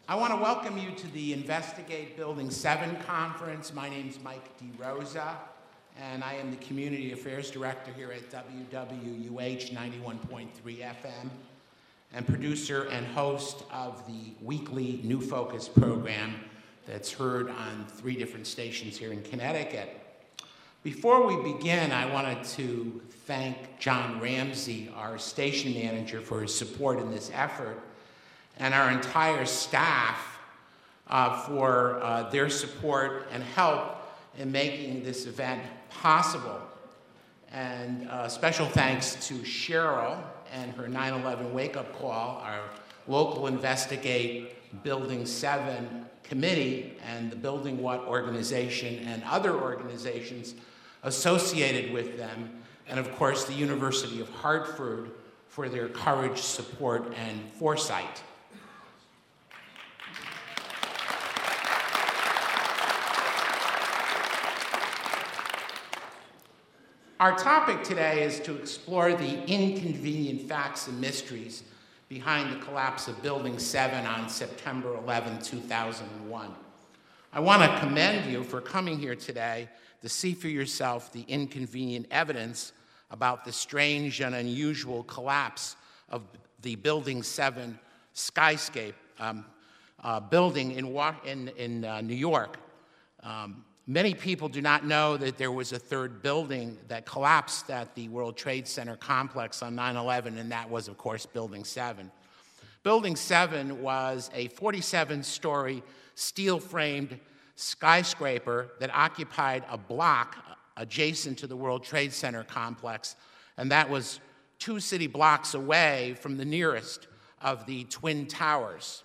I want to welcome you to the Investigate Building 7 conference. My name's Mike DeRosa, and I am the Community Affairs Director here at WWUH 91.3 FM, and producer and host of the weekly New Focus program that's heard on 3 different stations here in Connecticut. Before we begin, I wanted to thank John Ramsey, our station manager, for his support in this effort, and our entire staff for their support and help in making this event possible. And special thanks to Cheryl and her 9/11 wake-up call, our local Investigate Building 7 committee, and the Building What organization and other organizations associated with them, and of course the University of Hartford for their courage, support, and foresight. Our topic today is to explore the inconvenient facts and mysteries behind the collapse of Building 7 on September 11, 2001. I want to commend you for coming here today to see for yourself the inconvenient evidence about the strange and unusual collapse of the Building 7 skyscape building in New York. Many people do not know that there was a third building that collapsed at the World Trade Center complex on 9/11, and that was, of course, Building 7. Building 7 was a 47-story steel-framed skyscraper that occupied a block adjacent to the World Trade Center complex, and that was 2 city blocks away from the nearest of the Twin Towers.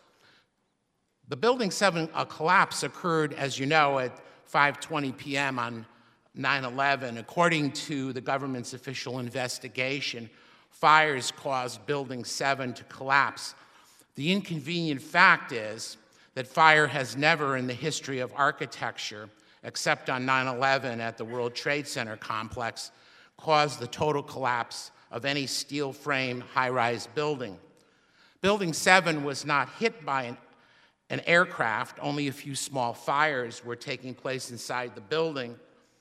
The Building 7 collapse occurred, as you know, at 5:20 p.m. on 9/11. According to the government's official investigation, fires caused Building 7 to collapse. The inconvenient fact is that fire has never in the history of architecture, except on 9/11 at the World Trade Center complex, caused the total collapse of any steel frame high-rise building. Building 7 was not hit by an aircraft. Only a few small fires were taking place inside the building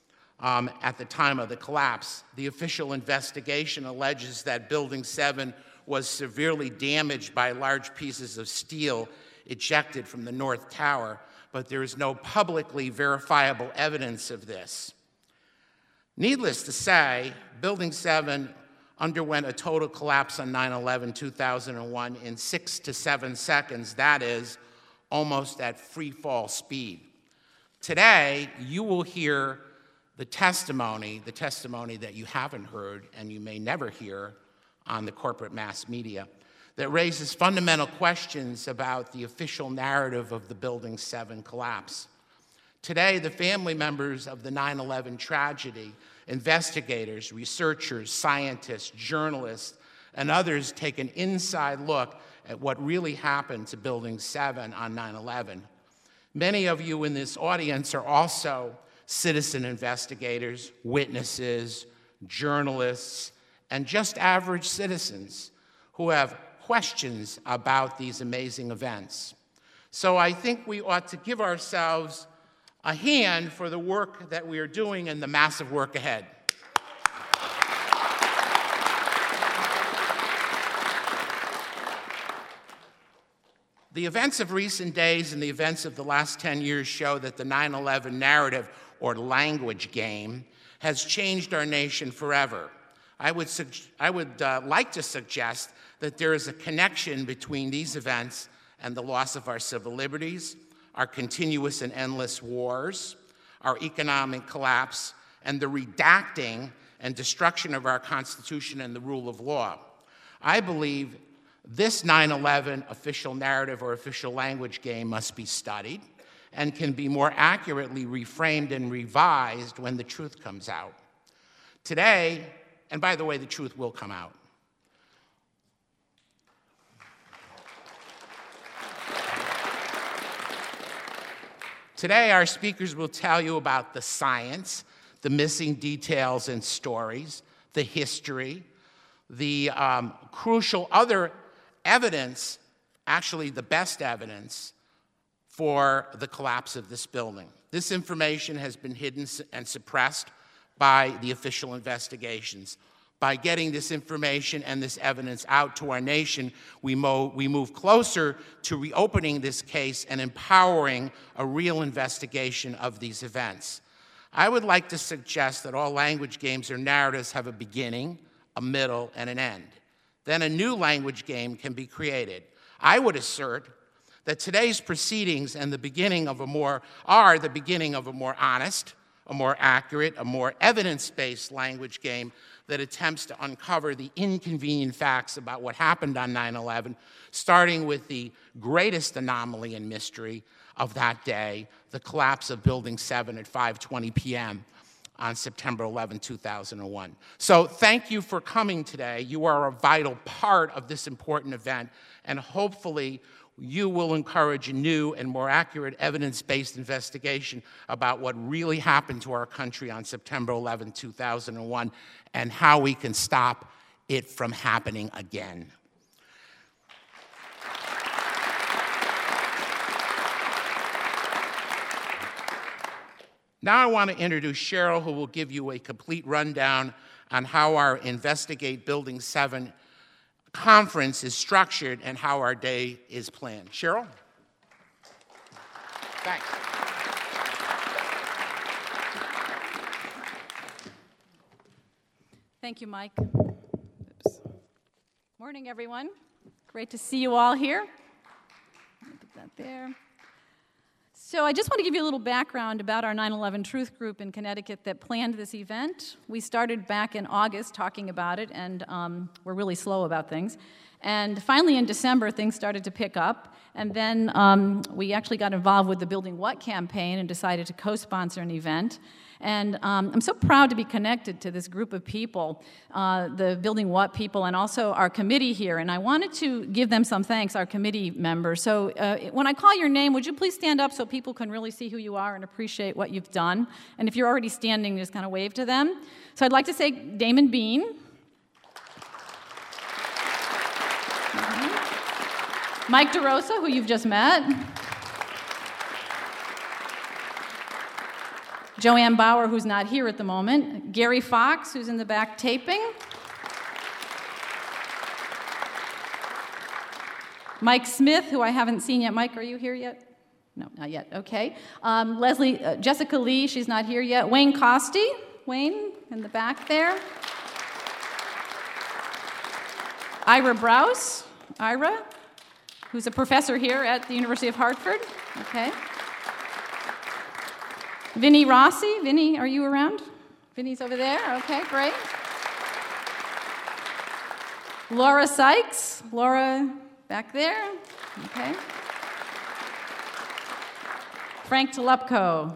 at the time of the collapse. The official investigation alleges that Building 7 was severely damaged by large pieces of steel ejected from the North Tower, but there is no publicly verifiable evidence of this. Needless to say, Building 7 underwent a total collapse on 9/11/2001 in 6 to 7 seconds. That is, almost at free fall speed. Today, you will hear the testimony that you haven't heard and you may never hear on the corporate mass media, that raises fundamental questions about the official narrative of the Building 7 collapse. Today, the family members of the 9/11 tragedy, investigators, researchers, scientists, journalists, and others take an inside look at what really happened to Building 7 on 9/11. Many of you in this audience are also citizen investigators, witnesses, journalists, and just average citizens who have questions about these amazing events. So I think we ought to give ourselves a hand for the work that we are doing and the massive work ahead. The events of recent days and the events of the last 10 years show that the 9/11 narrative, or language game, has changed our nation forever. I would like to suggest that there is a connection between these events and the loss of our civil liberties, our continuous and endless wars, our economic collapse, and the redacting and destruction of our Constitution and the rule of law. I believe this 9/11 official narrative or official language game must be studied and can be more accurately reframed and revised when the truth comes out. Today, and by the way, the truth will come out. Today, our speakers will tell you about the science, the missing details and stories, the history, the crucial other evidence, actually the best evidence, for the collapse of this building. This information has been hidden and suppressed by the official investigations. By getting this information and this evidence out to our nation, we move closer to reopening this case and empowering a real investigation of these events. I would like to suggest that all language games or narratives have a beginning, a middle, and an end. Then a new language game can be created. I would assert that today's proceedings and the beginning of a more honest, a more accurate, a more evidence-based language game that attempts to uncover the inconvenient facts about what happened on 9/11, starting with the greatest anomaly and mystery of that day, the collapse of Building 7 at 5:20 p.m. on September 11, 2001. So thank you for coming today. You are a vital part of this important event, and hopefully you will encourage a new and more accurate evidence-based investigation about what really happened to our country on September 11, 2001, and how we can stop it from happening again. Now I want to introduce Cheryl, who will give you a complete rundown on how our Investigate Building 7 conference is structured and how our day is planned. Cheryl? Thanks. Thank you, Mike. Oops. Morning, everyone. Great to see you all here. Put that there. So I just want to give you a little background about our 9/11 Truth Group in Connecticut that planned this event. We started back in August talking about it, and we're really slow about things. And finally in December, things started to pick up. And then we actually got involved with the Building What campaign and decided to co-sponsor an event. And I'm so proud to be connected to this group of people, the Building What people, and also our committee here. And I wanted to give them some thanks, our committee members. So when I call your name, would you please stand up so people can really see who you are and appreciate what you've done? And if you're already standing, just kind of wave to them. So I'd like to say Damon Bean. Mike DeRosa, who you've just met. Joanne Bauer, who's not here at the moment. Gary Fox, who's in the back taping. Mike Smith, who I haven't seen yet. Mike, are you here yet? No, not yet. Okay. Jessica Lee, she's not here yet. Wayne Costi. Wayne, in the back there. Ira Brous. Ira, who's a professor here at the University of Hartford. Okay. Vinny Rossi. Vinny, are you around? Vinny's over there. Okay, great. Laura Sykes. Laura, back there. Okay. Frank Tolupko.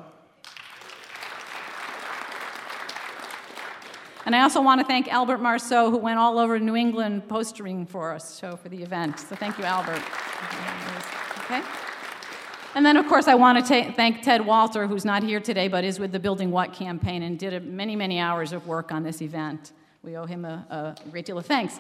And I also want to thank Albert Marceau, who went all over New England postering for us, for the event. So thank you, Albert. Okay. And then, of course, I want to thank Ted Walter, who's not here today, but is with the Building What campaign and did many, many hours of work on this event. We owe him a great deal of thanks.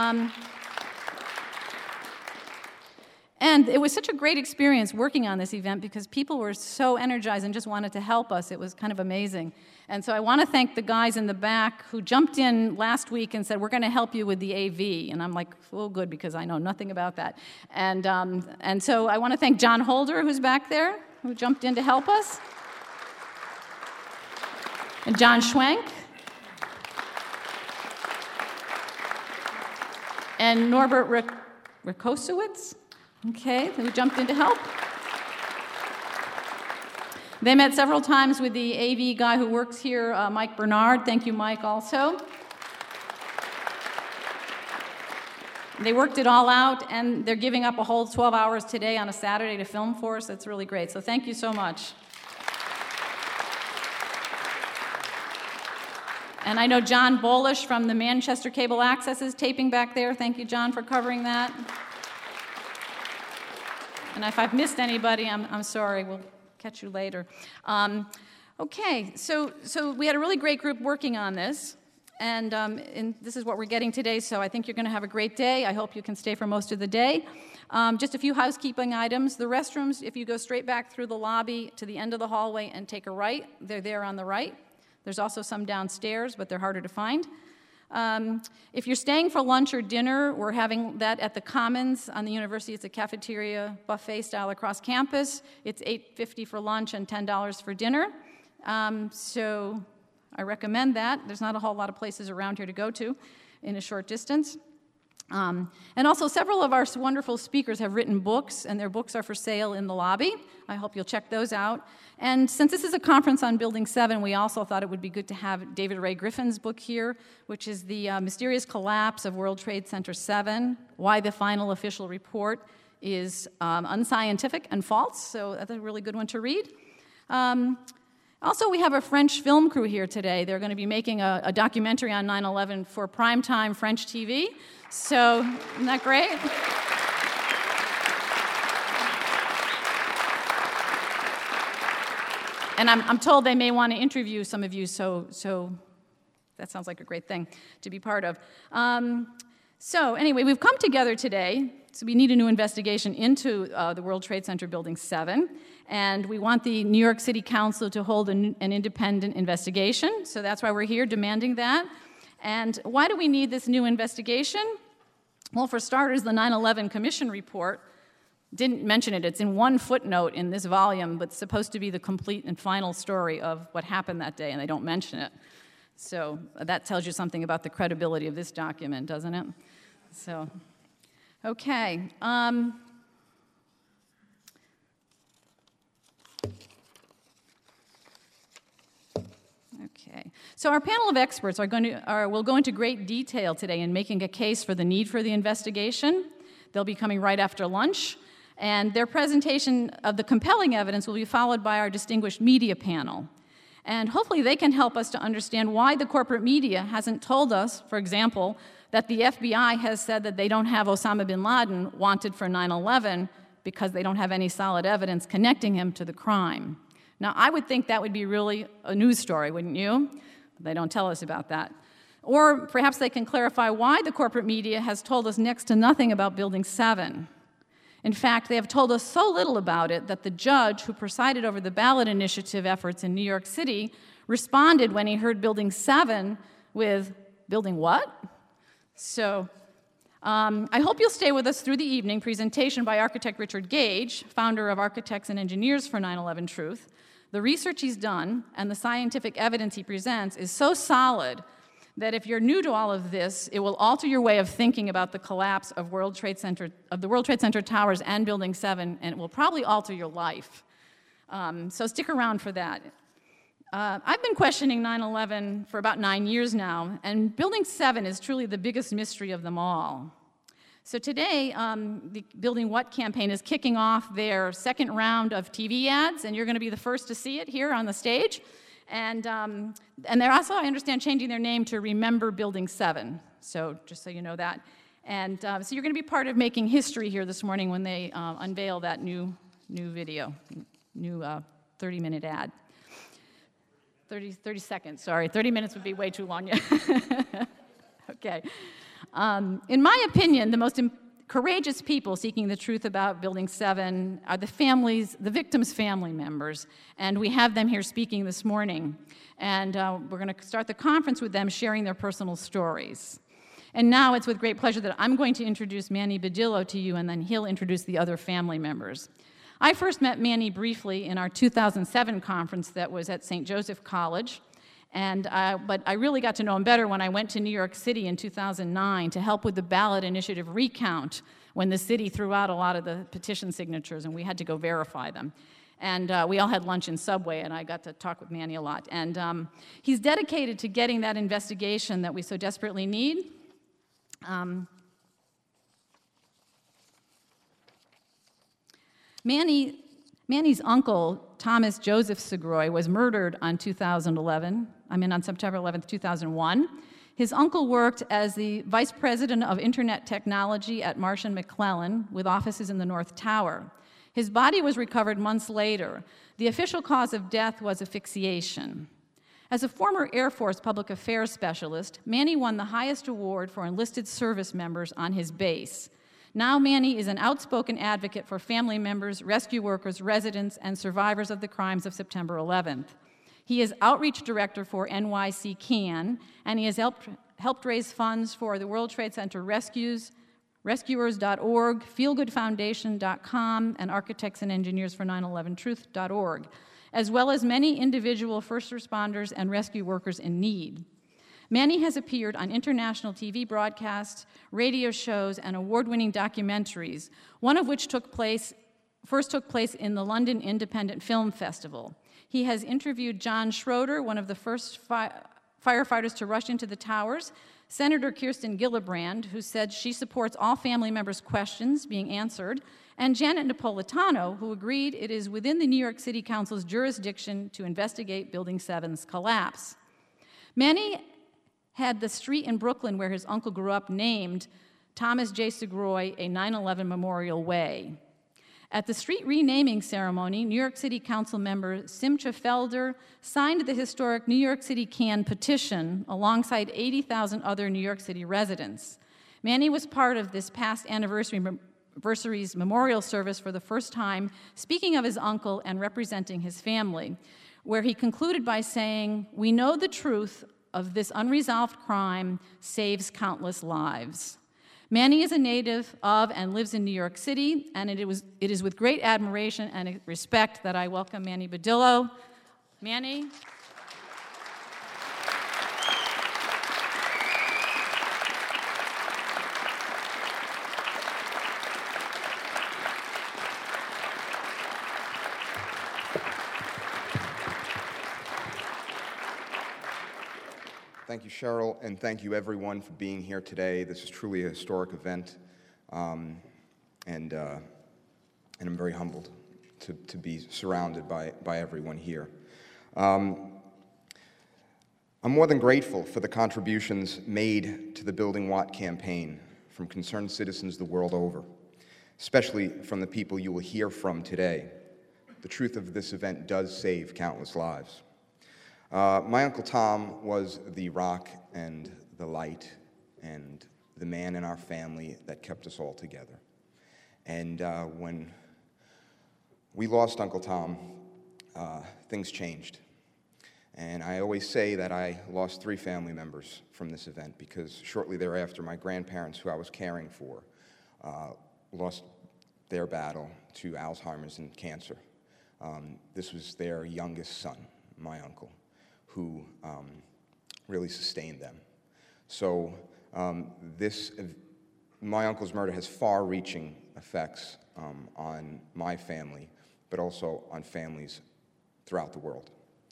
And it was such a great experience working on this event because people were so energized and just wanted to help us. It was kind of amazing. And so I want to thank the guys in the back who jumped in last week and said, we're going to help you with the AV. And I'm like, oh, good, because I know nothing about that. And so I want to thank John Holder, who's back there, who jumped in to help us. And John Schwenk. And Norbert Rakosowitz. Okay, who jumped in to help. They met several times with the AV guy who works here, Mike Bernard. Thank you, Mike, also. They worked it all out, and they're giving up a whole 12 hours today on a Saturday to film for us. That's really great, so thank you so much. And I know John Bolish from the Manchester Cable Access is taping back there. Thank you, John, for covering that. And if I've missed anybody, I'm sorry. We'll catch you later. Okay, so we had a really great group working on this, and this is what we're getting today, so I think you're going to have a great day. I hope you can stay for most of the day. Just a few housekeeping items. The restrooms, if you go straight back through the lobby to the end of the hallway and take a right, they're there on the right. There's also some downstairs, but they're harder to find. If you're staying for lunch or dinner, we're having that at the Commons on the university. It's a cafeteria buffet style across campus. It's $8.50 for lunch and $10 for dinner. So I recommend that. There's not a whole lot of places around here to go to in a short distance. And also, several of our wonderful speakers have written books, and their books are for sale in the lobby. I hope you'll check those out. And since this is a conference on Building 7, we also thought it would be good to have David Ray Griffin's book here, which is The Mysterious Collapse of World Trade Center 7, Why the Final Official Report is Unscientific and False. So that's a really good one to read. Also, we have a French film crew here today. They're going to be making a documentary on 9/11 for primetime French TV. So, isn't that great? And I'm told they may want to interview some of you, so that sounds like a great thing to be part of. So anyway, we've come together today, so we need a new investigation into the World Trade Center Building 7, and we want the New York City Council to hold an independent investigation, so that's why we're here demanding that. And why do we need this new investigation? Well, for starters, the 9/11 Commission report didn't mention it. It's in one footnote in this volume, but it's supposed to be the complete and final story of what happened that day, and they don't mention it. So that tells you something about the credibility of this document, doesn't it? So, okay. Okay. So our panel of experts will go into great detail today in making a case for the need for the investigation. They'll be coming right after lunch. And their presentation of the compelling evidence will be followed by our distinguished media panel. And hopefully they can help us to understand why the corporate media hasn't told us, for example, that the FBI has said that they don't have Osama bin Laden wanted for 9/11 because they don't have any solid evidence connecting him to the crime. Now, I would think that would be really a news story, wouldn't you? They don't tell us about that. Or perhaps they can clarify why the corporate media has told us next to nothing about Building 7. In fact, they have told us so little about it that the judge who presided over the ballot initiative efforts in New York City responded when he heard Building 7 with, "Building what?" So I hope you'll stay with us through the evening presentation by architect Richard Gage, founder of Architects and Engineers for 9/11 Truth. The research he's done and the scientific evidence he presents is so solid that if you're new to all of this, it will alter your way of thinking about the collapse of the World Trade Center towers and Building 7, and it will probably alter your life. So stick around for that. I've been questioning 9/11 for about 9 years now, and Building 7 is truly the biggest mystery of them all. So today, the Building What campaign is kicking off their second round of TV ads, and you're going to be the first to see it here on the stage. And they're also, I understand, changing their name to Remember Building 7, so just so you know that. And so you're going to be part of making history here this morning when they unveil that new video, new 30-minute ad. 30 seconds, sorry. 30 minutes would be way too long. Okay. In my opinion, the most courageous people seeking the truth about Building 7 are the victims' family members, and we have them here speaking this morning. And we're going to start the conference with them sharing their personal stories. And now it's with great pleasure that I'm going to introduce Manny Badillo to you, and then he'll introduce the other family members. I first met Manny briefly in our 2007 conference that was at St. Joseph College. But I really got to know him better when I went to New York City in 2009 to help with the ballot initiative recount when the city threw out a lot of the petition signatures and we had to go verify them. And we all had lunch in Subway, and I got to talk with Manny a lot. And he's dedicated to getting that investigation that we so desperately need. Manny's uncle, Thomas Joseph Segroy, was murdered on September 11th, 2001. His uncle worked as the vice president of Internet Technology at Marsh & McLellan, with offices in the North Tower. His body was recovered months later. The official cause of death was asphyxiation. As a former Air Force public affairs specialist, Manny won the highest award for enlisted service members on his base. Now Manny is an outspoken advocate for family members, rescue workers, residents, and survivors of the crimes of September 11th. He is outreach director for NYC CAN, and he has helped raise funds for the World Trade Center Rescuers.org, feelgoodfoundation.com, and Architects and Engineers for 9/11truth.org, as well as many individual first responders and rescue workers in need. Manny has appeared on international TV broadcasts, radio shows, and award-winning documentaries, one of which first took place in the London Independent Film Festival. He has interviewed John Schroeder, one of the first firefighters to rush into the towers, Senator Kirsten Gillibrand, who said she supports all family members' questions being answered, and Janet Napolitano, who agreed it is within the New York City Council's jurisdiction to investigate Building 7's collapse. Manny had the street in Brooklyn where his uncle grew up named Thomas J. Segroy a 9/11 Memorial Way. At the street renaming ceremony, New York City Council member Simcha Felder signed the historic New York City CAN petition alongside 80,000 other New York City residents. Manny was part of this past anniversary's memorial service for the first time, speaking of his uncle and representing his family, where he concluded by saying, "We know the truth of this unresolved crime saves countless lives." Manny is a native of and lives in New York City, and it is with great admiration and respect that I welcome Manny Badillo. Manny. Thank you, Cheryl, and thank you, everyone, for being here today. This is truly a historic event, and I'm very humbled to be surrounded by everyone here. I'm more than grateful for the contributions made to the Building Watt campaign from concerned citizens the world over, especially from the people you will hear from today. The truth of this event does save countless lives. My Uncle Tom was the rock and the light and the man in our family that kept us all together. And when we lost Uncle Tom, things changed. And I always say that I lost 3 family members from this event because shortly thereafter, my grandparents, who I was caring for, lost their battle to Alzheimer's and cancer. This was their youngest son, my uncle, who really sustained them. So my uncle's murder has far-reaching effects on my family, but also on families throughout the world.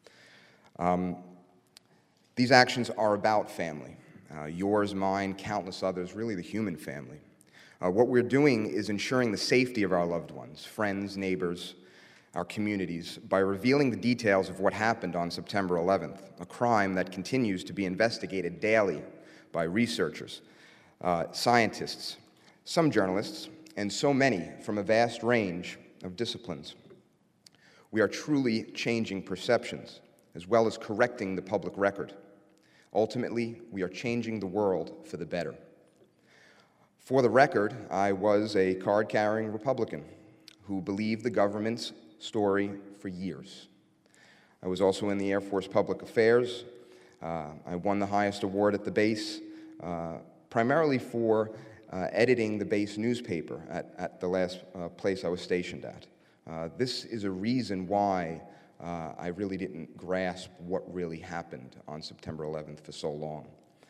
These actions are about family. Yours, mine, countless others, really the human family. What we're doing is ensuring the safety of our loved ones, friends, neighbors, our communities, by revealing the details of what happened on September 11th, a crime that continues to be investigated daily by researchers, scientists, some journalists, and so many from a vast range of disciplines. We are truly changing perceptions, as well as correcting the public record. Ultimately, we are changing the world for the better. For the record, I was a card-carrying Republican who believed the government's story for years. I was also in the Air Force Public Affairs. I won the highest award at the base, primarily for editing the base newspaper at the last place I was stationed at. This is a reason why I really didn't grasp what really happened on September 11th for so long.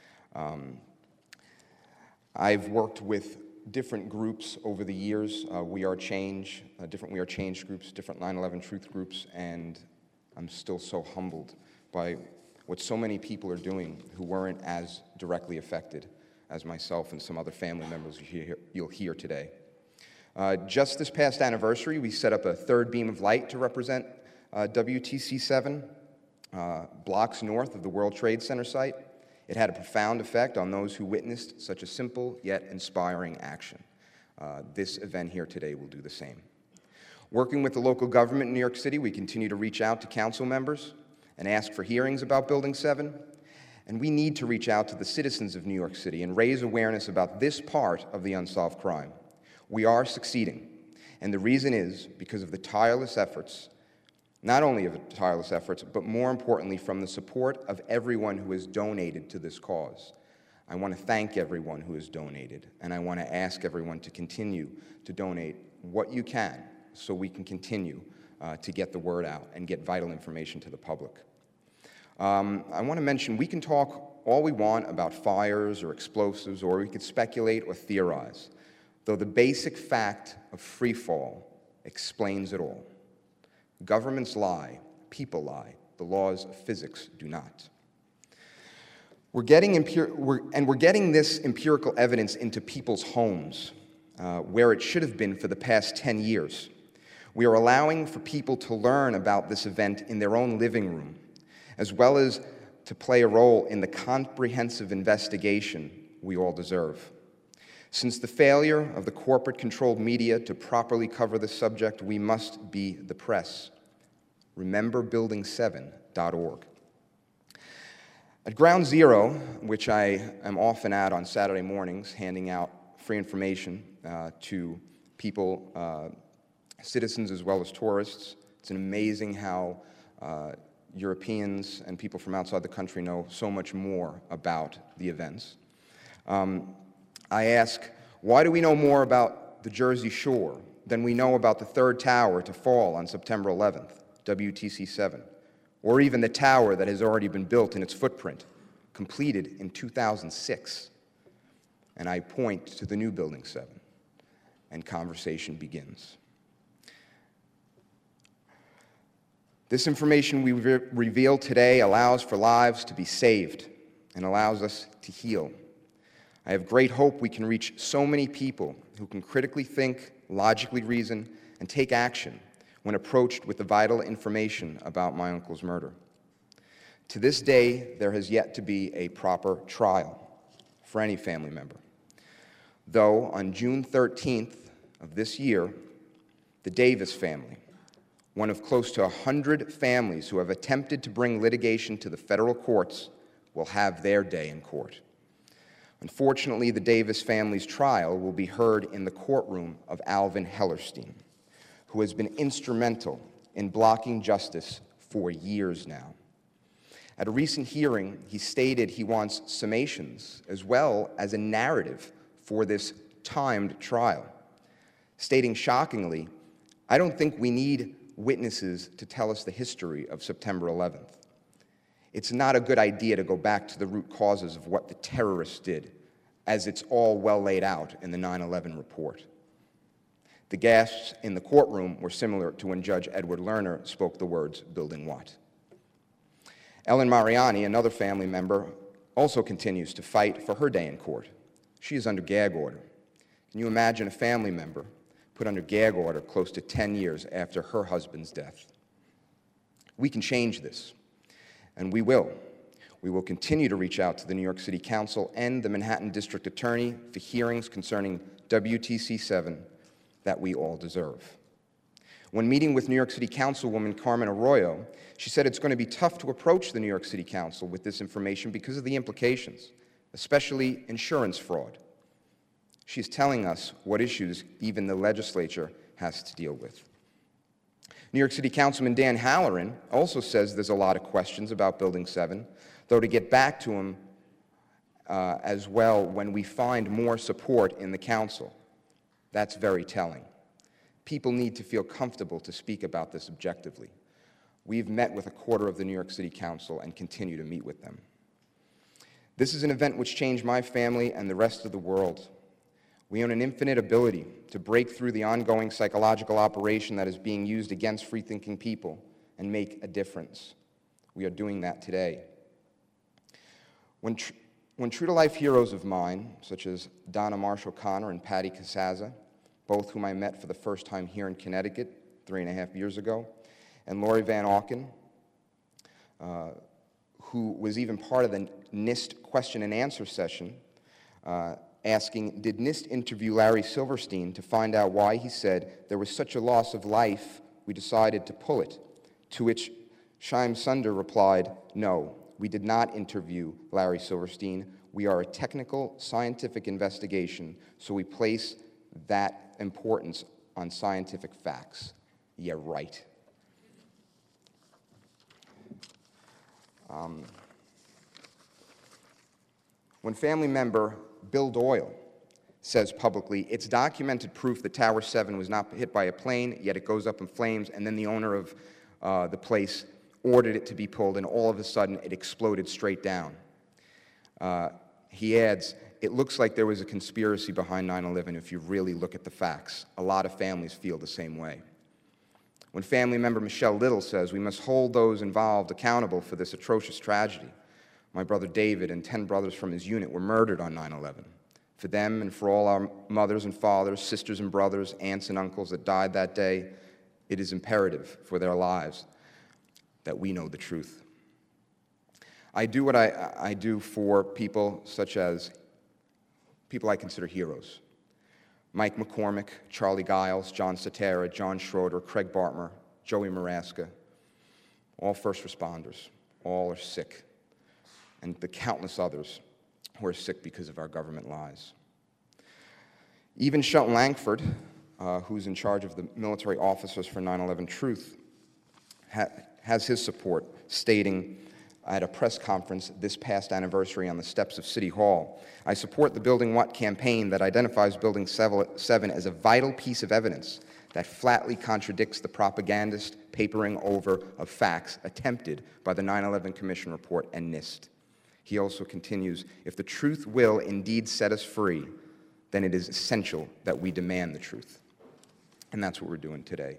I've worked with different groups over the years, We Are Change, different We Are Change groups, different 9/11 Truth groups, and I'm still so humbled by what so many people are doing who weren't as directly affected as myself and some other family members you'll hear today. Just this past anniversary, we set up a third beam of light to represent WTC-7, blocks north of the World Trade Center site. It had a profound effect on those who witnessed such a simple yet inspiring action. This event here today will do the same. Working with the local government in New York City, we continue to reach out to council members and ask for hearings about Building 7. And we need to reach out to the citizens of New York City and raise awareness about this part of the unsolved crime. We are succeeding, and the reason is because of the tireless efforts, not only of the tireless efforts, but more importantly, from the support of everyone who has donated to this cause. I want to thank everyone who has donated, and I want to ask everyone to continue to donate what you can so we can continue to get the word out and get vital information to the public. I want to mention, we can talk all we want about fires or explosives, or we could speculate or theorize, though the basic fact of free fall explains it all. Governments lie, people lie, the laws of physics do not. We're getting this empirical evidence into people's homes, where it should have been for the past 10 years. We are allowing for people to learn about this event in their own living room, as well as to play a role in the comprehensive investigation we all deserve. Since the failure of the corporate-controlled media to properly cover the subject, we must be the press. Remember building7.org. At Ground Zero, which I am often at on Saturday mornings, handing out free information to people, citizens as well as tourists, it's amazing how Europeans and people from outside the country know so much more about the events. I ask, why do we know more about the Jersey Shore than we know about the third tower to fall on September 11th, WTC-7, or even the tower that has already been built in its footprint, completed in 2006? And I point to the new Building 7, and conversation begins. This information we reveal today allows for lives to be saved and allows us to heal. I have great hope we can reach so many people who can critically think, logically reason, and take action when approached with the vital information about my uncle's murder. To this day, there has yet to be a proper trial for any family member. Though on June 13th of this year, the Davis family, one of close to 100 families who have attempted to bring litigation to the federal courts, will have their day in court. Unfortunately, the Davis family's trial will be heard in the courtroom of Alvin Hellerstein, who has been instrumental in blocking justice for years now. At a recent hearing, he stated he wants summations as well as a narrative for this timed trial, stating shockingly, "I don't think we need witnesses to tell us the history of September 11th. It's not a good idea to go back to the root causes of what the terrorists did, as it's all well laid out in the 9/11 report." The gasps in the courtroom were similar to when Judge Edward Lerner spoke the words, "Building what?" Ellen Mariani, another family member, also continues to fight for her day in court. She is under gag order. Can you imagine a family member put under gag order close to 10 years after her husband's death? We can change this, and we will. We will continue to reach out to the New York City Council and the Manhattan District Attorney for hearings concerning WTC-7 that we all deserve. When meeting with New York City Councilwoman Carmen Arroyo, she said it's going to be tough to approach the New York City Council with this information because of the implications, especially insurance fraud. She's telling us what issues even the legislature has to deal with. New York City Councilman Dan Halloran also says there's a lot of questions about Building 7, though to get back to him as well when we find more support in the council. That's very telling. People need to feel comfortable to speak about this objectively. We've met with a quarter of the New York City Council and continue to meet with them. This is an event which changed my family and the rest of the world. We own an infinite ability to break through the ongoing psychological operation that is being used against free-thinking people and make a difference. We are doing that today. When true-to-life heroes of mine, such as Donna Marshall Connor and Patty Casaza, both whom I met for the first time here in Connecticut 3.5 years ago, and Lori Van Auken, who was even part of the NIST question and answer session, asking, did NIST interview Larry Silverstein to find out why he said there was such a loss of life, we decided to pull it? To which Shyam Sundar replied, no, we did not interview Larry Silverstein. We are a technical, scientific investigation, so we place that importance on scientific facts? Yeah, right. When family member Bill Doyle says publicly, it's documented proof that Tower 7 was not hit by a plane, yet it goes up in flames, and then the owner of the place ordered it to be pulled, and all of a sudden it exploded straight down. He adds, it looks like there was a conspiracy behind 9/11 if you really look at the facts. A lot of families feel the same way. When family member Michelle Little says, we must hold those involved accountable for this atrocious tragedy. My brother David and 10 brothers from his unit were murdered on 9/11. For them and for all our mothers and fathers, sisters and brothers, aunts and uncles that died that day, it is imperative for their lives that we know the truth. I do what I do for people such as people I consider heroes. Mike McCormick, Charlie Giles, John Satara, John Schroeder, Craig Bartmer, Joey Maraska, all first responders, all are sick, and the countless others who are sick because of our government lies. Even Shelton Langford, who's in charge of the military officers for 9/11 Truth, has his support, stating at a press conference this past anniversary on the steps of City Hall, I support the Building What campaign that identifies Building 7 as a vital piece of evidence that flatly contradicts the propagandist papering over of facts attempted by the 9/11 Commission report and NIST. He also continues, if the truth will indeed set us free, then it is essential that we demand the truth. And that's what we're doing today.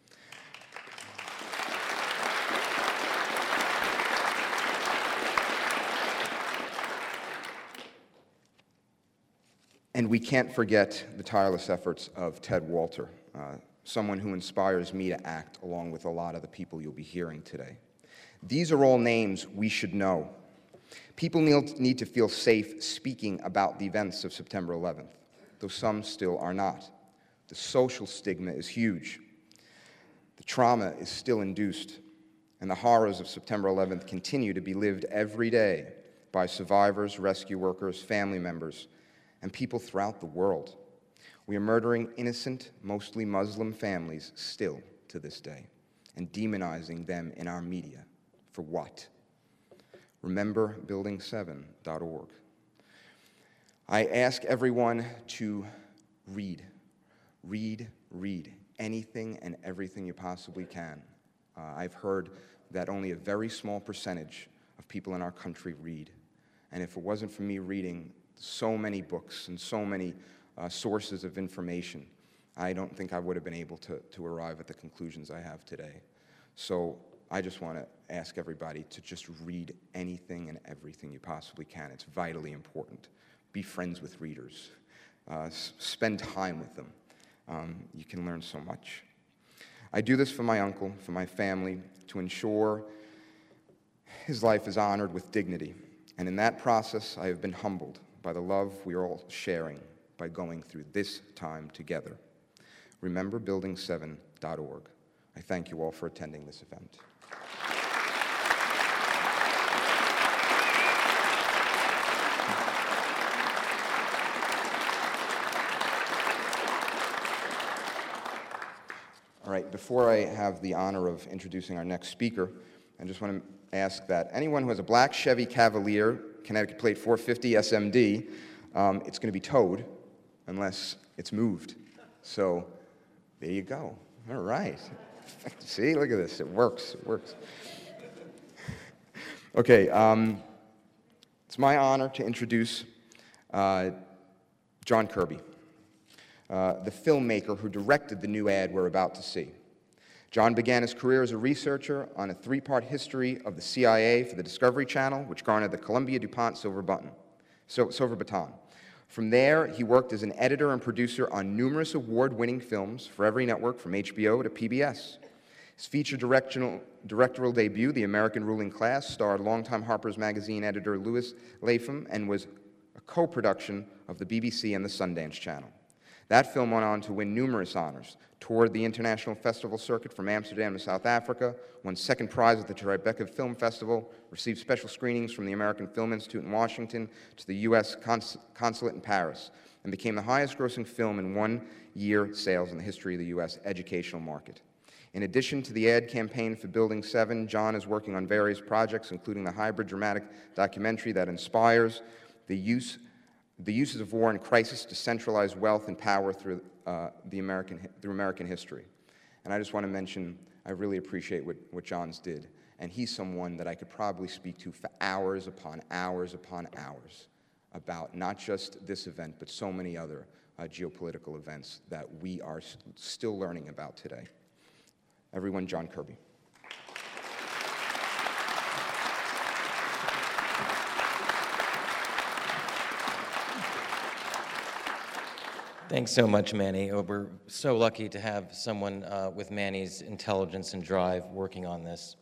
And we can't forget the tireless efforts of Ted Walter, someone who inspires me to act along with a lot of the people you'll be hearing today. These are all names we should know. People need to feel safe speaking about the events of September 11th, though some still are not. The social stigma is huge. The trauma is still induced, and the horrors of September 11th continue to be lived every day by survivors, rescue workers, family members, and people throughout the world. We are murdering innocent, mostly Muslim families still to this day, and demonizing them in our media. For what? Remember building7.org. I ask everyone to read anything and everything you possibly can. I've heard that only a very small percentage of people in our country read. And if it wasn't for me reading so many books and so many sources of information, I don't think I would have been able to arrive at the conclusions I have today. So I just want to ask everybody to just read anything and everything you possibly can. It's vitally important. Be friends with readers. Spend time with them. You can learn so much. I do this for my uncle, for my family, to ensure his life is honored with dignity. And in that process, I have been humbled by the love we are all sharing by going through this time together. Remember building7.org. I thank you all for attending this event. All right, before I have the honor of introducing our next speaker, I just want to ask that anyone who has a black Chevy Cavalier, Connecticut plate 450 SMD, it's going to be towed unless it's moved. So there you go. All right. See, look at this. It works. It works. Okay, it's my honor to introduce John Kirby, the filmmaker who directed the new ad we're about to see. John began his career as a researcher on a 3-part history of the CIA for the Discovery Channel, which garnered the Columbia-DuPont Silver Baton. From there, he worked as an editor and producer on numerous award-winning films for every network from HBO to PBS. His feature directorial debut, The American Ruling Class, starred longtime Harper's Magazine editor Louis Lapham and was a co-production of the BBC and the Sundance Channel. That film went on to win numerous honors, toured the international festival circuit from Amsterdam to South Africa, won second prize at the Tribeca Film Festival, received special screenings from the American Film Institute in Washington to the U.S. Consulate in Paris, and became the highest-grossing film in one-year sales in the history of the U.S. educational market. In addition to the ad campaign for Building 7, John is working on various projects, including the hybrid dramatic documentary that inspires the uses of war and crisis to centralize wealth and power through American history. And I just want to mention, I really appreciate what John's did. And he's someone that I could probably speak to for hours upon hours upon hours about not just this event, but so many other geopolitical events that we are still learning about today. Everyone, John Kirby. Thanks so much, Manny. We're so lucky to have someone with Manny's intelligence and drive working on this.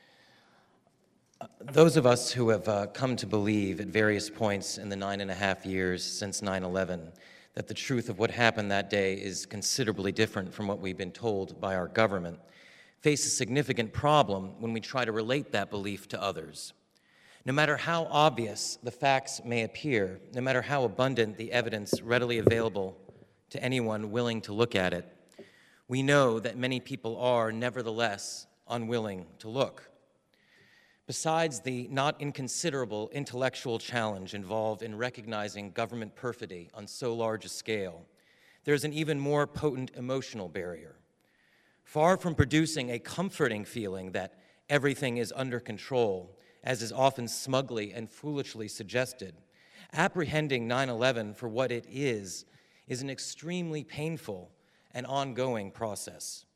Those of us who have come to believe at various points in the 9.5 years since 9/11 that the truth of what happened that day is considerably different from what we've been told by our government face a significant problem when we try to relate that belief to others. No matter how obvious the facts may appear, no matter how abundant the evidence readily available to anyone willing to look at it, we know that many people are, nevertheless, unwilling to look. Besides the not inconsiderable intellectual challenge involved in recognizing government perfidy on so large a scale, there's an even more potent emotional barrier. Far from producing a comforting feeling that everything is under control, as is often smugly and foolishly suggested, apprehending 9/11 for what it is an extremely painful and ongoing process.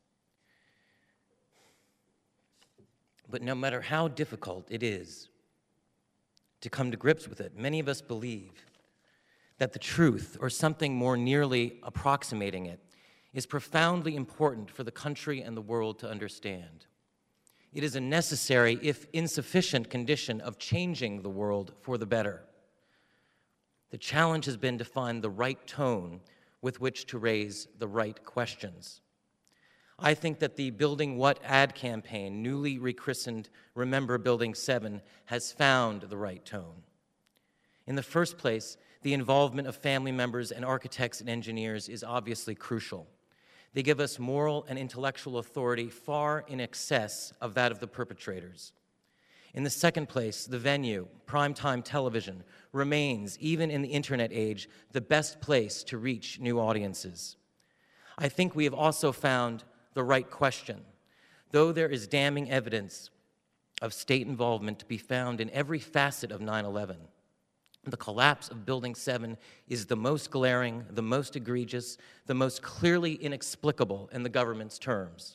But no matter how difficult it is to come to grips with it, many of us believe that the truth, or something more nearly approximating it, is profoundly important for the country and the world to understand. It is a necessary, if insufficient, condition of changing the world for the better. The challenge has been to find the right tone with which to raise the right questions. I think that the Building What ad campaign, newly rechristened Remember Building 7, has found the right tone. In the first place, the involvement of family members and architects and engineers is obviously crucial. They give us moral and intellectual authority far in excess of that of the perpetrators. In the second place, the venue, primetime television, remains, even in the internet age, the best place to reach new audiences. I think we have also found the right question. Though there is damning evidence of state involvement to be found in every facet of 9/11, the collapse of Building 7 is the most glaring, the most egregious, the most clearly inexplicable in the government's terms.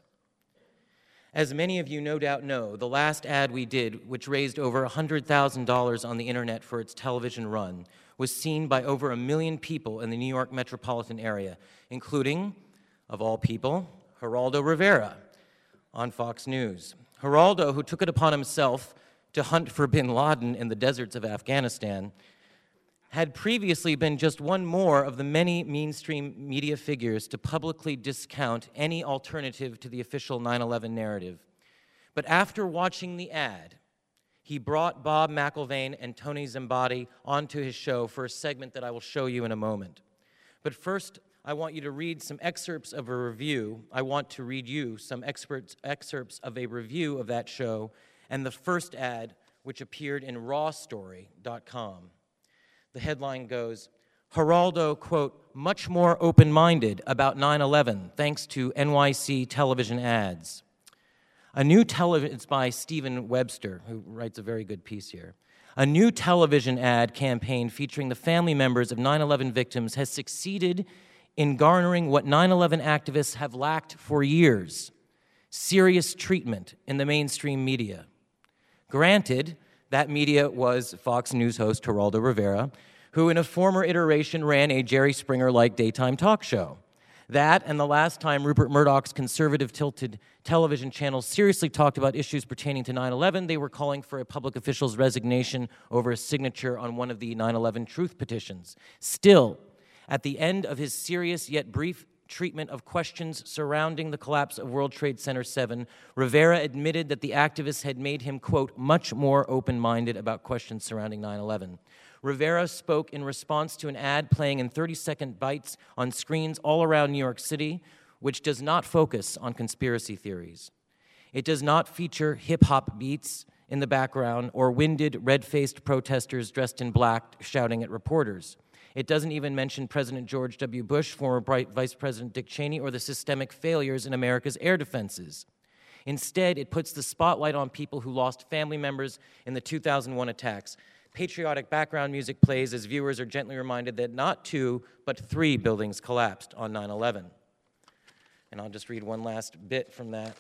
As many of you no doubt know, the last ad we did, which raised over $100,000 on the internet for its television run, was seen by over 1 million people in the New York metropolitan area, including, of all people, Geraldo Rivera on Fox News. Geraldo, who took it upon himself to hunt for bin Laden in the deserts of Afghanistan, had previously been just one more of the many mainstream media figures to publicly discount any alternative to the official 9/11 narrative. But after watching the ad, he brought Bob McIlvaine and Tony Zimbardi onto his show for a segment that I will show you in a moment. But first, I want you to read some excerpts of a review. I want to read you some excerpts of a review of that show and the first ad, which appeared in rawstory.com. The headline goes, Geraldo, quote, much more open-minded about 9/11 thanks to NYC television ads. It's by Stephen Webster, who writes a very good piece here. A new television ad campaign featuring the family members of 9/11 victims has succeeded in garnering what 9/11 activists have lacked for years, serious treatment in the mainstream media. Granted, that media was Fox News host Geraldo Rivera, who in a former iteration ran a Jerry Springer-like daytime talk show. That and the last time Rupert Murdoch's conservative-tilted television channel seriously talked about issues pertaining to 9/11, they were calling for a public official's resignation over a signature on one of the 9/11 truth petitions. Still, At the end of his serious yet brief treatment of questions surrounding the collapse of World Trade Center 7, Rivera admitted that the activists had made him, quote, much more open-minded about questions surrounding 9/11. Rivera spoke in response to an ad playing in 30-second bites on screens all around New York City, which does not focus on conspiracy theories. It does not feature hip-hop beats in the background or winded, red-faced protesters dressed in black shouting at reporters. It doesn't even mention President George W. Bush, former Vice President Dick Cheney, or the systemic failures in America's air defenses. Instead, it puts the spotlight on people who lost family members in the 2001 attacks. Patriotic background music plays as viewers are gently reminded that not 2, but 3 buildings collapsed on 9/11. And I'll just read one last bit from that.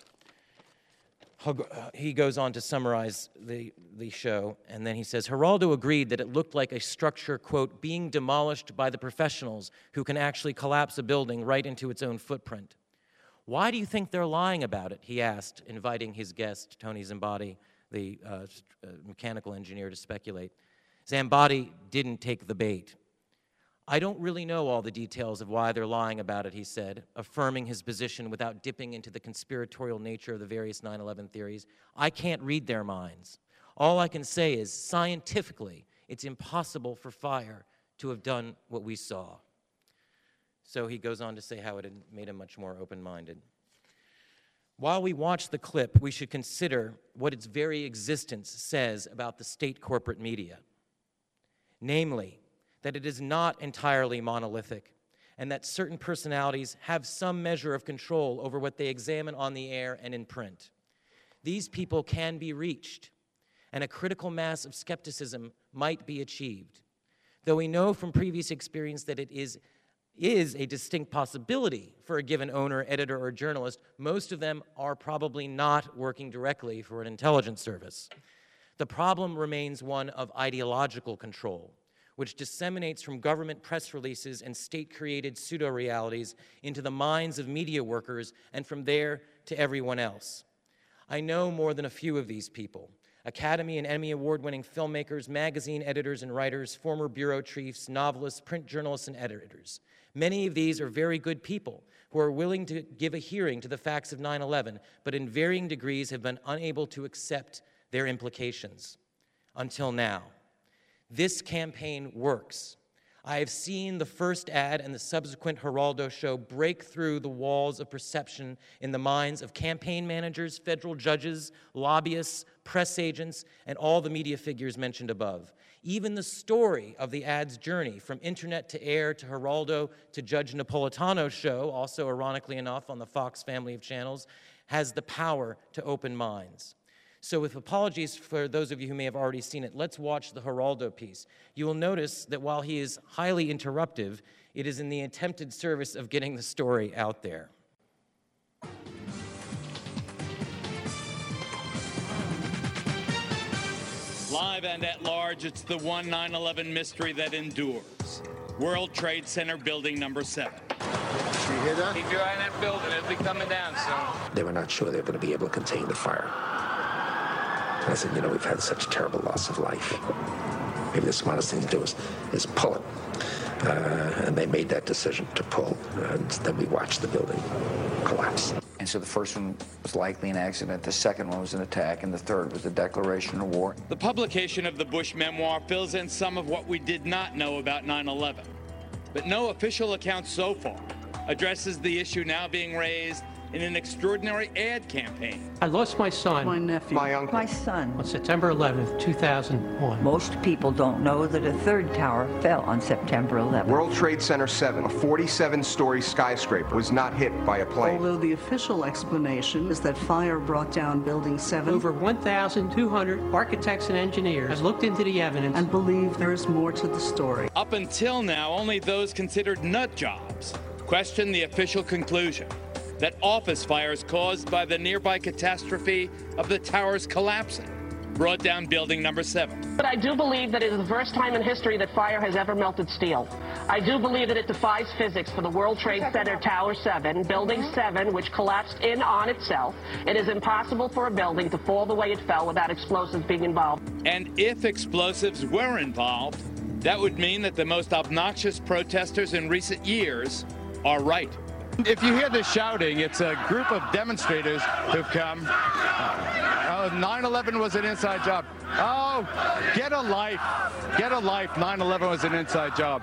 He goes on to summarize the show, and then he says, Geraldo agreed that it looked like a structure, quote, being demolished by the professionals who can actually collapse a building right into its own footprint. Why do you think they're lying about it? He asked, inviting his guest, Tony Zambati, the mechanical engineer, to speculate. Zambati didn't take the bait. I don't really know all the details of why they're lying about it, he said, affirming his position without dipping into the conspiratorial nature of the various 9/11 theories. I can't read their minds. All I can say is, scientifically, it's impossible for fire to have done what we saw. So he goes on to say how it had made him much more open-minded. While we watch the clip, we should consider what its very existence says about the state corporate media. Namely, that it is not entirely monolithic, and that certain personalities have some measure of control over what they examine on the air and in print. These people can be reached, and a critical mass of skepticism might be achieved. Though we know from previous experience that it is a distinct possibility for a given owner, editor, or journalist, most of them are probably not working directly for an intelligence service. The problem remains one of ideological control, which disseminates from government press releases and state-created pseudo-realities into the minds of media workers and from there to everyone else. I know more than a few of these people: Academy and Emmy Award-winning filmmakers, magazine editors and writers, former bureau chiefs, novelists, print journalists, and editors. Many of these are very good people who are willing to give a hearing to the facts of 9/11, but in varying degrees have been unable to accept their implications until now. This campaign works. I have seen the first ad and the subsequent Geraldo show break through the walls of perception in the minds of campaign managers, federal judges, lobbyists, press agents, and all the media figures mentioned above. Even the story of the ad's journey from internet to air to Geraldo to Judge Napolitano's show, also ironically enough on the Fox family of channels, has the power to open minds. So with apologies for those of you who may have already seen it, let's watch the Geraldo piece. You will notice that while he is highly interruptive, it is in the attempted service of getting the story out there. Live and at large, it's the one 9/11 mystery that endures. World Trade Center building number 7. You hear that? Keep your eye on that building. It'll be coming down soon. They were not sure they were going to be able to contain the fire. And I said, we've had such terrible loss of life. Maybe the smartest thing to do is pull it. And they made that decision to pull. And then we watched the building collapse. And so the first one was likely an accident, the second one was an attack, and the third was a declaration of war. The publication of the Bush memoir fills in some of what we did not know about 9/11. But no official account so far addresses the issue now being raised in an extraordinary ad campaign. I lost my son. My nephew. My uncle. My son. On September 11th, 2001. Most people don't know that a third tower fell on September 11th. World Trade Center 7, a 47-story skyscraper, was not hit by a plane. Although the official explanation is that fire brought down Building 7. Over 1,200 architects and engineers have looked into the evidence and believe there is more to the story. Up until now, only those considered nut jobs question the official conclusion that office fires caused by the nearby catastrophe of the towers collapsing brought down building number 7. But I do believe that it is the first time in history that fire has ever melted steel. I do believe that it defies physics for the World Trade Center Tower 7, Building 7, which collapsed in on itself. It is impossible for a building to fall the way it fell without explosives being involved. And if explosives were involved, That would mean that the most obnoxious protesters in recent years are right. If you hear the shouting, it's a group of demonstrators who've come. 9/11 was an inside job. Oh, get a life. Get a life. 9/11 was an inside job.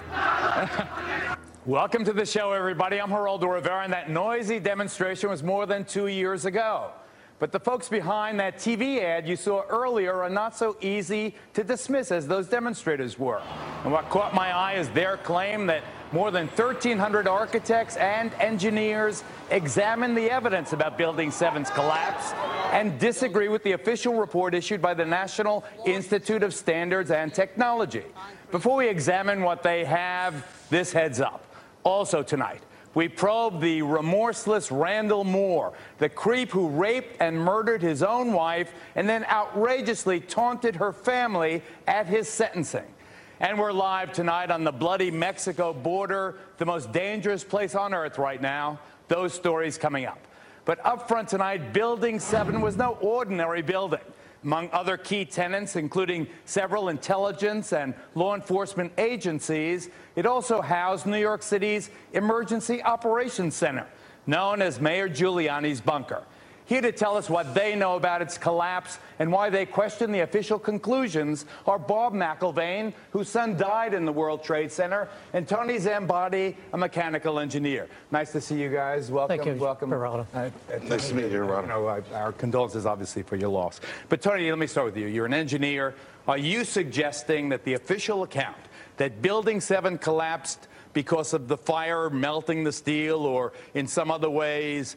Welcome to the show, everybody. I'm Geraldo Rivera, and that noisy demonstration was more than 2 years ago. But the folks behind that TV ad you saw earlier are not so easy to dismiss as those demonstrators were. And what caught my eye is their claim that more than 1,300 architects and engineers examined the evidence about Building 7's collapse and disagree with the official report issued by the National Institute of Standards and Technology. Before we examine what they have, this heads up. Also tonight, we probe the remorseless Randall Moore, the creep who raped and murdered his own wife and then outrageously taunted her family at his sentencing. And we're live tonight on the bloody Mexico border, the most dangerous place on earth right now. Those stories coming up. But up front tonight, Building 7 was no ordinary building. Among other key tenants, including several intelligence and law enforcement agencies, it also housed New York City's Emergency Operations Center, known as Mayor Giuliani's bunker. Here to tell us what they know about its collapse and why they question the official conclusions are Bob McIlvaine, whose son died in the World Trade Center, and Tony Zambati, a mechanical engineer. Nice to see you guys. Welcome. Thank you, welcome. Geraldo. Nice to meet you, Geraldo. Our condolences, obviously, for your loss. But Tony, let me start with you. You're an engineer. Are you suggesting that the official account that Building 7 collapsed because of the fire melting the steel or in some other ways,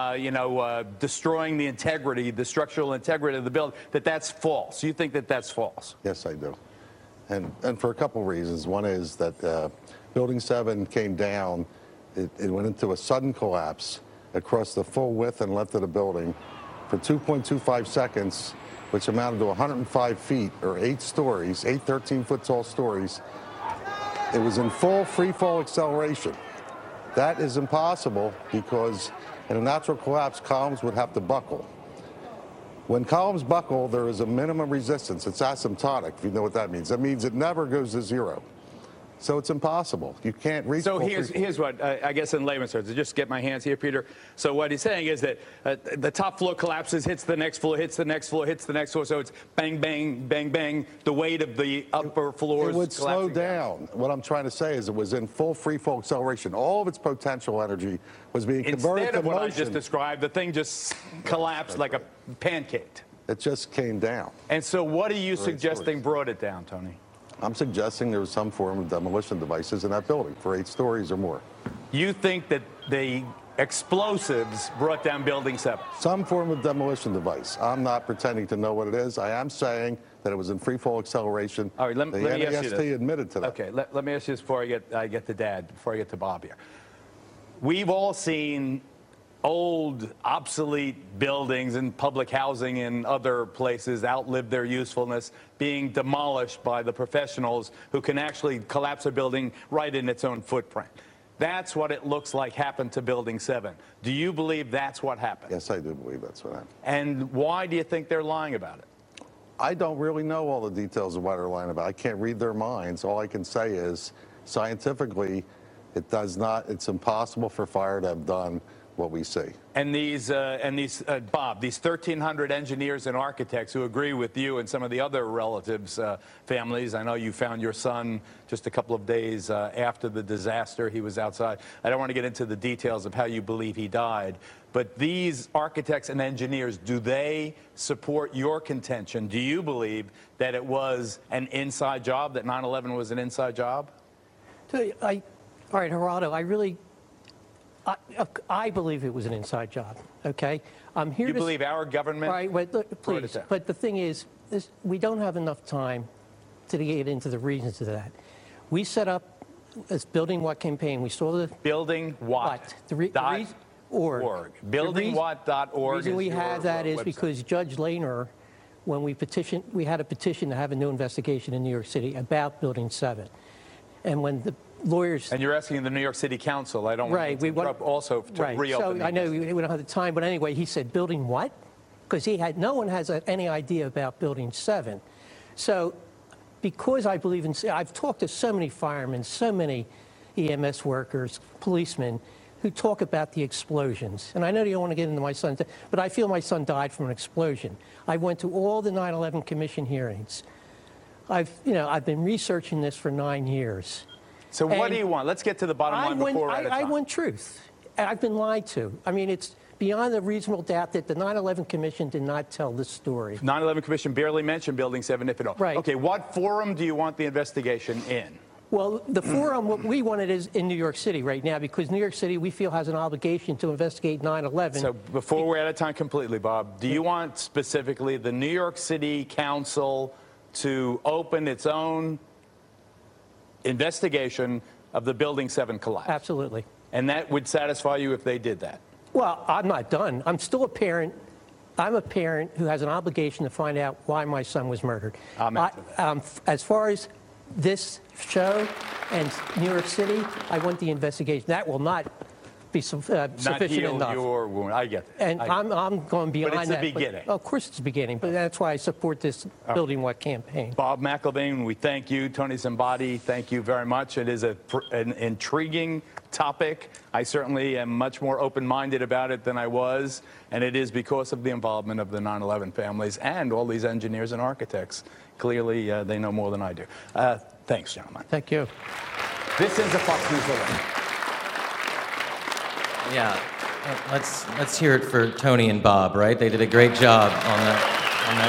destroying the integrity, the structural integrity of the building, that's false? You think that that's false? Yes, I do. And for a couple of reasons. One is that Building 7 came down. It went into a sudden collapse across the full width and length of the building for 2.25 seconds, which amounted to 105 feet or 8 stories, 8 13-foot tall stories. It was in full free fall acceleration. That is impossible because in a natural collapse, columns would have to buckle. When columns buckle, there is a minimum resistance. It's asymptotic, if you know what that means. That means it never goes to zero. So it's impossible. You can't reach. So here's what I guess in layman's terms, to just get my hands here, Peter. So what he's saying is that the top floor collapses, hits the next floor, hits the next floor, hits the next floor. So it's bang, bang, bang, bang. The weight of the upper floors. It would slow down. What I'm trying to say is it was in full free fall acceleration. All of its potential energy was being converted to motion. Instead of what I just described, the thing just collapsed like a pancake. It just came down. And so what are you suggesting brought it down, Tony? I'm suggesting there was some form of demolition devices in that building for 8 stories or more. You think that the explosives brought down Building 7? Some form of demolition device. I'm not pretending to know what it is. I am saying that it was in free fall acceleration. All right, let me ask you this. Admitted to that. Okay, let me ask you this before I get to Dad, before I get to Bob here. We've all seen old, obsolete buildings and public housing in other places outlive their usefulness, being demolished by the professionals who can actually collapse a building right in its own footprint. That's what it looks like happened to Building 7. Do you believe that's what happened? Yes, I do believe that's what happened. And why do you think they're lying about it? I don't really know all the details of why they're lying about it. I can't read their minds. All I can say is, scientifically, it's impossible for fire to have done what we see. And Bob, these 1,300 engineers and architects who agree with you and some of the other relatives' families. I know you found your son just a couple of days after the disaster. He was outside. I don't want to get into the details of how you believe he died, but these architects and engineers, do they support your contention? Do you believe that it was an inside job, that 9/11 was an inside job? All right, Geraldo, I believe it was an inside job, okay? I'm here you believe our government? Right, please. But the thing is, we don't have enough time to get into the reasons of that. We set up this Building What campaign. We saw the... Building What? .org. BuildingWhat.org. The reason we have that is because Judge Lehner, when we had a petition to have a new investigation in New York City about Building 7. And when the lawyers... And you're asking the New York City Council. I don't want to interrupt also to reopen. So I know we don't have the time, but anyway, he said, Building what? Because no one has any idea about Building 7. So because I believe in, I've talked to so many firemen, so many EMS workers, policemen, who talk about the explosions. And I know you don't want to get into my son's, but I feel my son died from an explosion. I went to all the 9/11 Commission hearings. I've been researching this for 9 years. So what do you want? Let's get to the bottom line before we're out of time. I want truth. I've been lied to. I mean, it's beyond a reasonable doubt that the 9/11 Commission did not tell this story. 9/11 Commission barely mentioned Building 7, if at all. Right. Okay, what forum do you want the investigation in? Well, the forum, what we want it is in New York City right now, because New York City, we feel, has an obligation to investigate 9/11. So before we're out of time completely, Bob, do you want specifically the New York City Council to open its own investigation of the Building 7 collapse? Absolutely. And that would satisfy you if they did that? Well, I'm not done. I'm still a parent. I'm a parent who has an obligation to find out why my son was murdered. As far as this show and New York City, I want the investigation. That will not be sufficient enough. Your wound. I get that. And I'm going beyond that. But it's the beginning. Of course it's the beginning, but that's why I support this Building What campaign. Bob McIlvaine, we thank you. Tony Zambati, thank you very much. It is an intriguing topic. I certainly am much more open-minded about it than I was, and it is because of the involvement of the 9/11 families and all these engineers and architects. Clearly, they know more than I do. Thanks, gentlemen. Thank you. This is a Fox News Alert. Yeah, let's hear it for Tony and Bob, right? They did a great job on that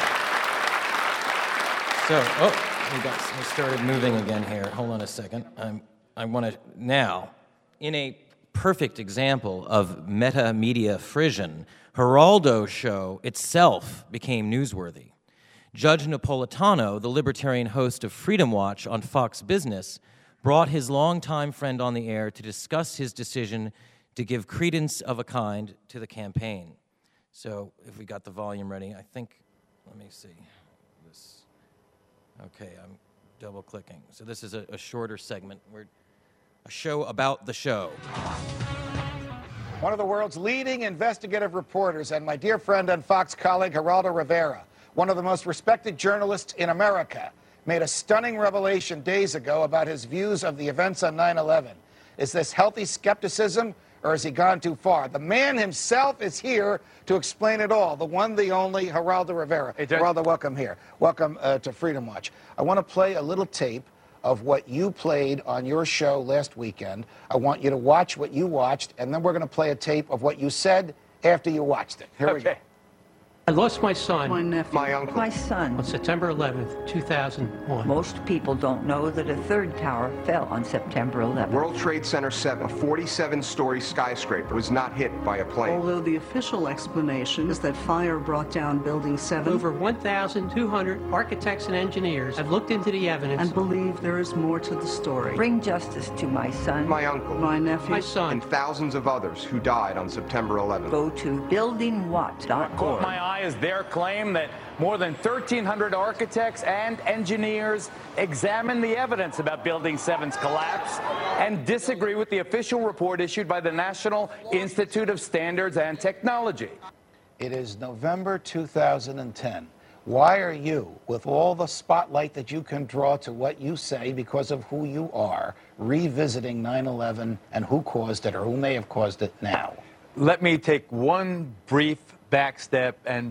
show. So, we started moving again here. Hold on a second. I want to now, in a perfect example of meta-media frisson, Geraldo's show itself became newsworthy. Judge Napolitano, the libertarian host of Freedom Watch on Fox Business, brought his longtime friend on the air to discuss his decision to give credence of a kind to the campaign. So if we got the volume ready, I think, let me see. This. Okay, I'm double-clicking. So this is a shorter segment. A show about the show. One of the world's leading investigative reporters and my dear friend and Fox colleague, Geraldo Rivera, one of the most respected journalists in America, made a stunning revelation days ago about his views of the events on 9/11. Is this healthy skepticism, or has he gone too far? The man himself is here to explain it all. The one, the only, Geraldo Rivera. Hey, Geraldo, welcome here. Welcome to Freedom Watch. I want to play a little tape of what you played on your show last weekend. I want you to watch what you watched, and then we're going to play a tape of what you said after you watched it. Here we go. I lost my son. My nephew. My uncle. My son. On September 11th, 2001. Most people don't know that a third tower fell on September 11th. World Trade Center 7, a 47-story skyscraper, was not hit by a plane. Although the official explanation is that fire brought down Building 7. Over 1,200 architects and engineers have looked into the evidence and believe there is more to the story. Bring justice to my son. My uncle. My nephew. My son. And thousands of others who died on September 11th. Go to buildingwhat.org. Caught my eye is their claim that more than 1,300 architects and engineers examined the evidence about Building 7's collapse and disagree with the official report issued by the National Institute of Standards and Technology. It is November 2010. Why are you, with all the spotlight that you can draw to what you say because of who you are, revisiting 9/11 and who caused it or who may have caused it now? Let me take one brief back step and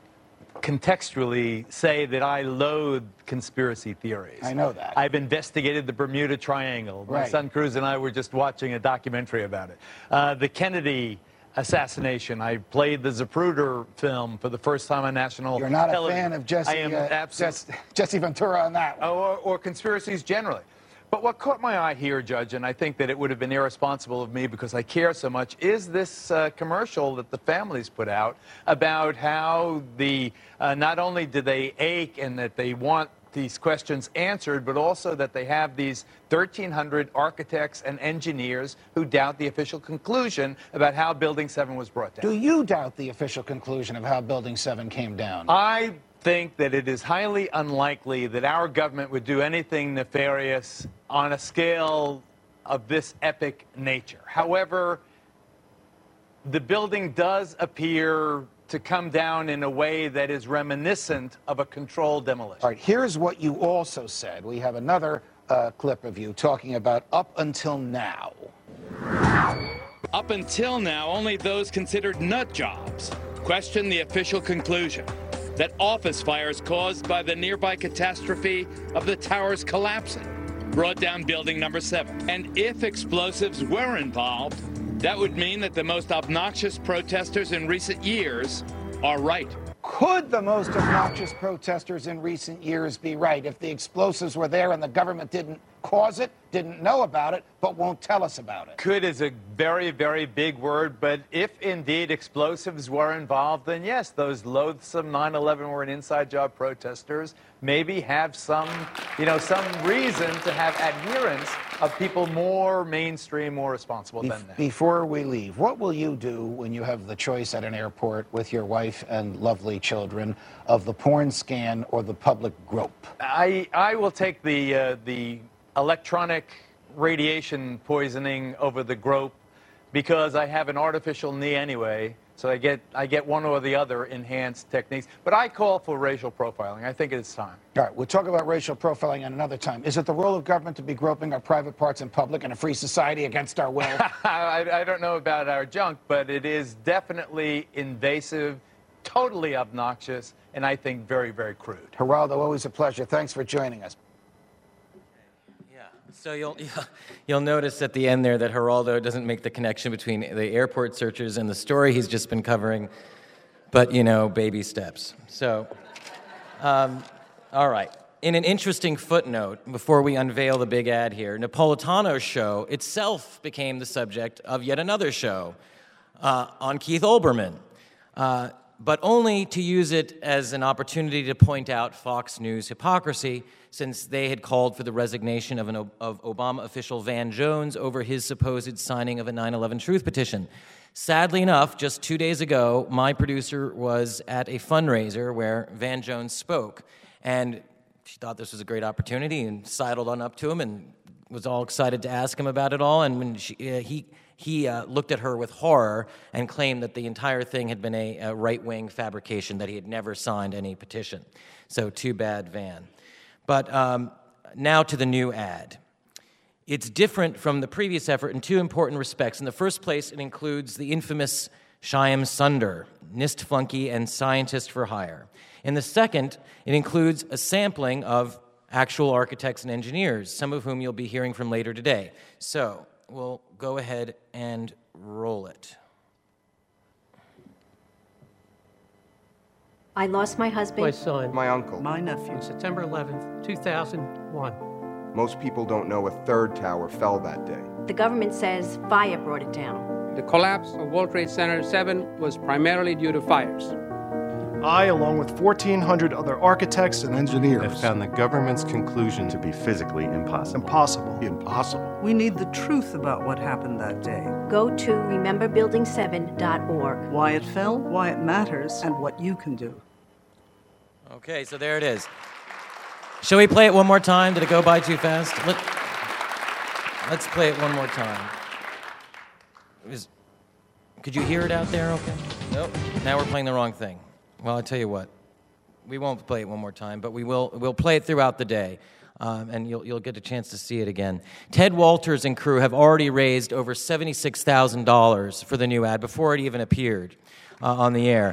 contextually say that I loathe conspiracy theories. I know that. I've investigated the Bermuda Triangle. My Right. son Cruz and I were just watching a documentary about it. The Kennedy assassination. I played the Zapruder film for the first time on national You're not television. a fan of Jesse, I am Jesse Ventura on that one. Or conspiracies generally. But what caught my eye here, Judge, and I think that it would have been irresponsible of me because I care so much, is this commercial that the families put out about how not only do they ache and that they want these questions answered, but also that they have these 1,300 architects and engineers who doubt the official conclusion about how Building 7 was brought down. Do you doubt the official conclusion of how Building 7 came down? I think that it is highly unlikely that our government would do anything nefarious on a scale of this epic nature. However, the building does appear to come down in a way that is reminiscent of a controlled demolition. All right, here's what you also said. We have another clip of you talking about up until now. Up until now, only those considered nut jobs question the official conclusion that office fires caused by the nearby catastrophe of the towers collapsing brought down building number 7. And if explosives were involved, that would mean that the most obnoxious protesters in recent years are right. Could the most obnoxious protesters in recent years be right if the explosives were there and the government didn't cause it, didn't know about it, but won't tell us about it? Could is a very, very big word, but if indeed explosives were involved, then yes, those loathsome 9/11 were an inside job protesters maybe have some reason to have adherence of people more mainstream, more responsible than them. Before we leave, what will you do when you have the choice at an airport with your wife and lovely children of the porn scan or the public grope? I will take the electronic radiation poisoning over the grope because I have an artificial knee anyway, so I get one or the other enhanced techniques. But I call for racial profiling. I think it's time. All right, we'll talk about racial profiling at another time. Is it the role of government to be groping our private parts in public in a free society against our will? I don't know about our junk, but it is definitely invasive, totally obnoxious, and I think very, very crude. Geraldo, always a pleasure. Thanks for joining us. So you'll notice at the end there that Geraldo doesn't make the connection between the airport searchers and the story he's just been covering, but, baby steps. So, all right. In an interesting footnote, before we unveil the big ad here, Napolitano's show itself became the subject of yet another show on Keith Olbermann, but only to use it as an opportunity to point out Fox News hypocrisy, since they had called for the resignation of Obama official Van Jones over his supposed signing of a 9/11 truth petition. Sadly enough, just 2 days ago, my producer was at a fundraiser where Van Jones spoke, and she thought this was a great opportunity and sidled on up to him and was all excited to ask him about it all, and when he looked at her with horror and claimed that the entire thing had been a right-wing fabrication, that he had never signed any petition. So too bad, Van. But now to the new ad. It's different from the previous effort in two important respects. In the first place, it includes the infamous Shyam Sunder, NIST flunky and scientist for hire. In the second, it includes a sampling of actual architects and engineers, some of whom you'll be hearing from later today. So we'll go ahead and roll it. I lost my husband. My son. My uncle. My nephew. On September 11th, 2001. Most people don't know a third tower fell that day. The government says fire brought it down. The collapse of World Trade Center 7 was primarily due to fires. I, along with 1,400 other architects and engineers, have found the government's conclusion to be physically impossible. Impossible. We need the truth about what happened that day. Go to rememberbuilding7.org. Why it fell, why it matters, and what you can do. Okay, so there it is. Shall we play it one more time? Did it go by too fast? Let's play it one more time. Could you hear it out there okay? Nope. Now we're playing the wrong thing. Well, I'll tell you what. We won't play it one more time, but we'll play it throughout the day, and you'll get a chance to see it again. Ted Walters and crew have already raised over $76,000 for the new ad before it even appeared on the air.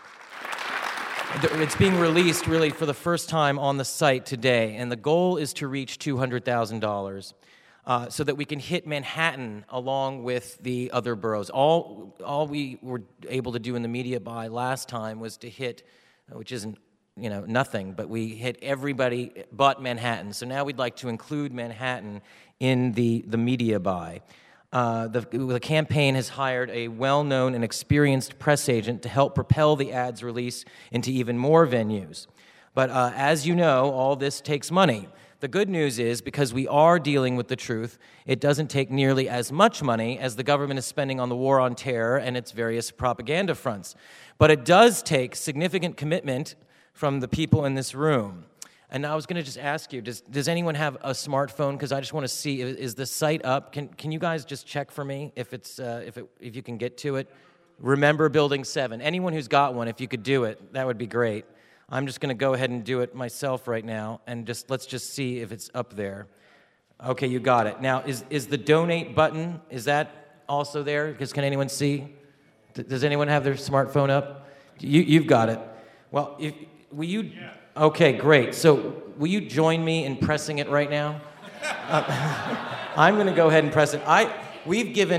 It's being released really for the first time on the site today, and the goal is to reach $200,000 so that we can hit Manhattan along with the other boroughs. All we were able to do in the media buy last time was to hit, which isn't nothing, but we hit everybody but Manhattan. So now we'd like to include Manhattan in the media buy. The campaign has hired a well-known and experienced press agent to help propel the ad's release into even more venues. But as you know, all this takes money. The good news is, because we are dealing with the truth, it doesn't take nearly as much money as the government is spending on the war on terror and its various propaganda fronts. But it does take significant commitment from the people in this room. And I was going to just ask you, does anyone have a smartphone? Because I just want to see, is the site up? Can you guys just check for me if you can get to it? Remember Building 7. Anyone who's got one, if you could do it, that would be great. I'm just going to go ahead and do it myself right now, and let's just see if it's up there. Okay, you got it. Now, is the donate button, is that also there? Because can anyone see? Does anyone have their smartphone up? You've got it. Well, will you? Okay, great. So will you join me in pressing it right now? I'm going to go ahead and press it. We've given,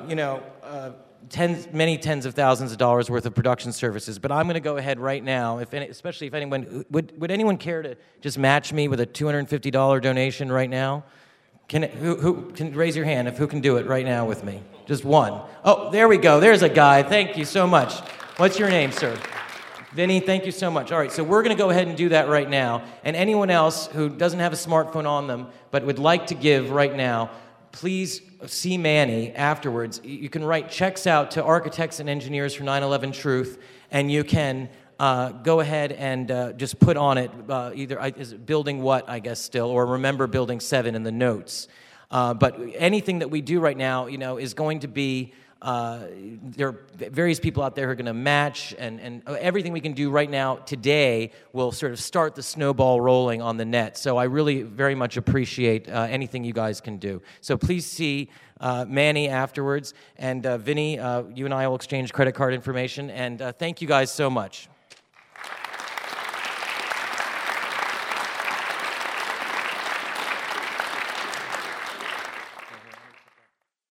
many tens of thousands of dollars worth of production services, but I'm going to go ahead right now, especially if anyone, would anyone care to just match me with a $250 donation right now? Who can raise your hand who can do it right now with me? Just one. Oh, there we go. There's a guy. Thank you so much. What's your name, sir? Vinny, thank you so much. All right, so we're going to go ahead and do that right now. And anyone else who doesn't have a smartphone on them but would like to give right now, please see Manny afterwards. You can write checks out to Architects and Engineers for 9/11 Truth, and you can go ahead and just put on it is it Building What, I guess, still, or Remember Building 7 in the notes. But anything that we do right now, is going to be, there are various people out there who are going to match, and everything we can do right now today will sort of start the snowball rolling on the net. So I really very much appreciate anything you guys can do. So please see Manny afterwards, and Vinny, you and I will exchange credit card information, and thank you guys so much.